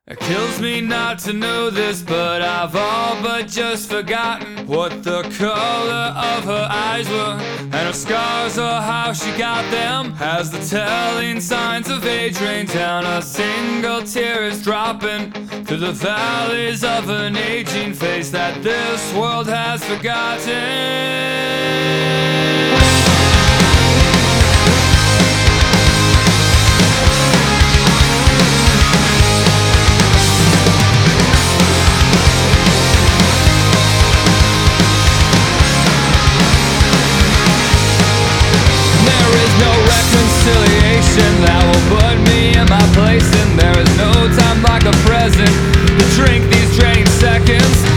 It kills me not to know this, but I've all but just forgotten what the color of her eyes were, and her scars or how she got them. As the telling signs of age rain down, a single tear is dropping through the valleys of an aging face that this world has forgotten. That will put me in my place, and there is no time like the present to drink these draining seconds.